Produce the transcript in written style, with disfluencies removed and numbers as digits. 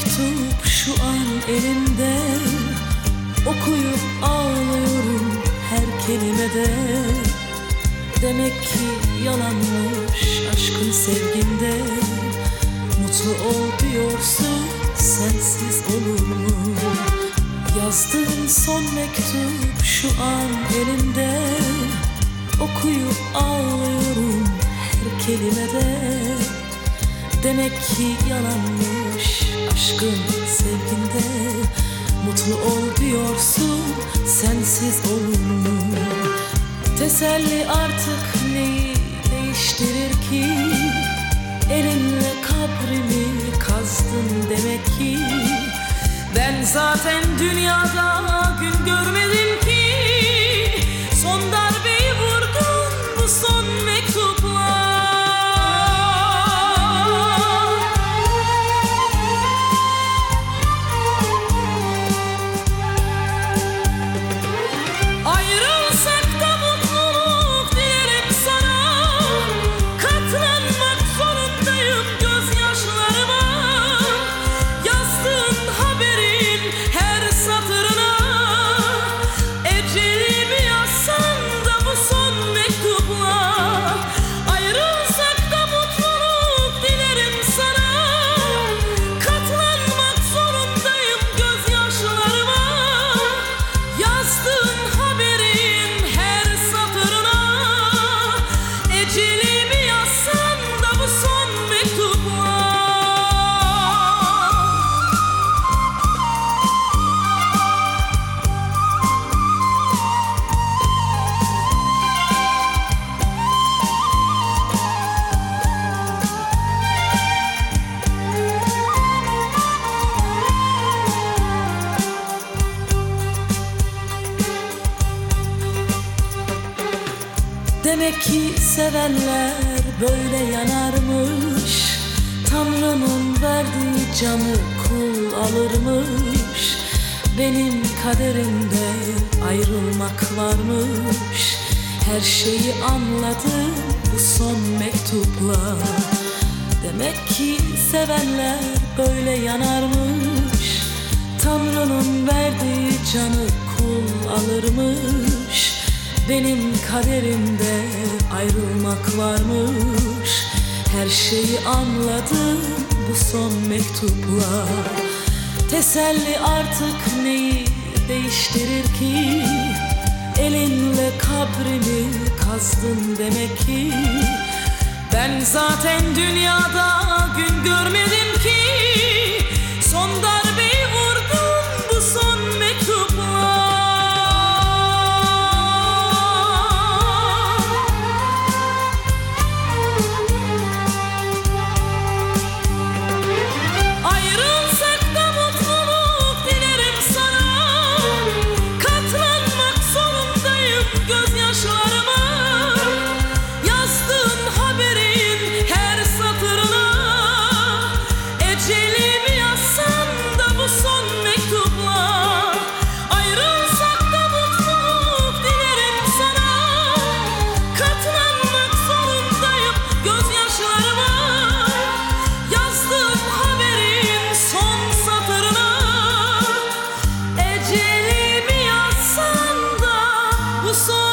mektup şu an elimde, okuyup ağlıyorum her kelimede. Demek ki yalanmış aşkın sevginde. Mutlu ol diyorsun, sensiz olur mu? Yazdığın son mektup şu an elimde, okuyup ağlıyorum her kelimede. Demek ki yalanmış aşkın sevginde. Mutlu ol diyorsun, sensiz olur mu? Teselli artık neyi değiştirir ki? Elinle kabrimi kazdın demek ki. Ben zaten dünyada gün görmedim ki. Son darbeyi vurdun bu son mektupla. Ayrılsak da mutluluk dilerim sana. Katlanmak zorundayım gözyaşlarıma. Yazdığın haberin her satırına. Ecelimi yazsan da bu son mektupla. Ayrılsak da mutluluk dilerim sana. Katlanmak zorundayım gözyaşlarıma. Yazdığın haberin her satırına. Ecelimi yazsan da bu son mektupla. Demek ki sevenler böyle yanarmış. Tanrı'nın verdiği canı kul alırmış. Benim kaderimde ayrılmak varmış. Her şeyi anladım bu son mektupla. Demek ki sevenler böyle yanarmış. Tanrı'nın verdiği canı kul alırmış. Benim kaderimde ayrılmak varmış. Her şeyi anladım bu son mektupla. Teselli artık neyi değiştirir ki? Elinle kabrimi kazdın demek ki. Ben zaten dünyada gün görmedim ki. Son darbeyi vurdun bu son mektupla. Ayrılsak da mutluluk dilerim sana. Katlanmak zorundayım gözyaşlarıma. Yazdığın haberin her satırına. Ecelimi yazsan da bu son mektupla. Ayrılsak da mutluluk dilerim sana. Katlanmak zorundayım gözyaşlarıma. Yazdığın haberin son satırına. Ecelimi yazsan da bu son